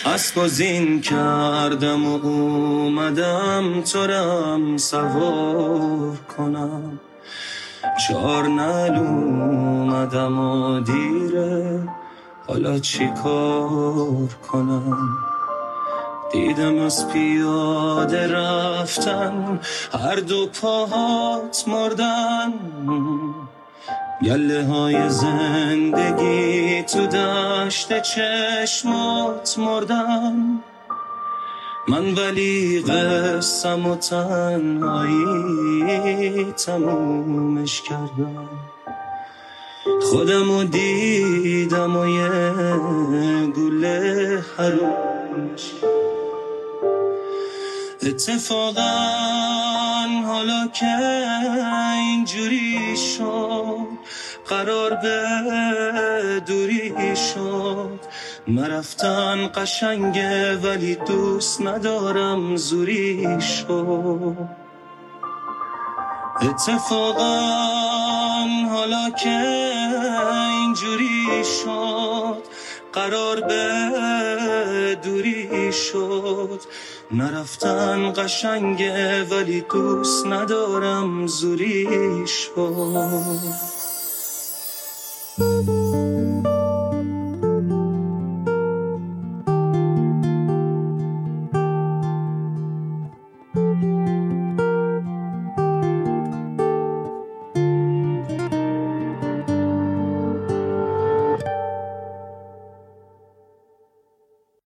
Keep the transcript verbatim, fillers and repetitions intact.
اسب و زین کردم و اومدم تو رم سوار کنم، چار نل اومدم و دیره حالا چی کار کنم. دیدم از پیاده رفتن هر دو پاهات مردن، گله های زندگی تو دشت چشمات مردن. من ولی قسم و تنهایی تمومش کردم، خودمو دیدم و یه گوله حرومش. اتفاقا حالا که اینجوری شد قرار به دوری شد، نرفتن قشنگه ولی دوست ندارم زوری شد. اتفاقا حالا که اینجوری شد قرار به دوری شد، نرفتن قشنگه ولی دوست ندارم زوری شد.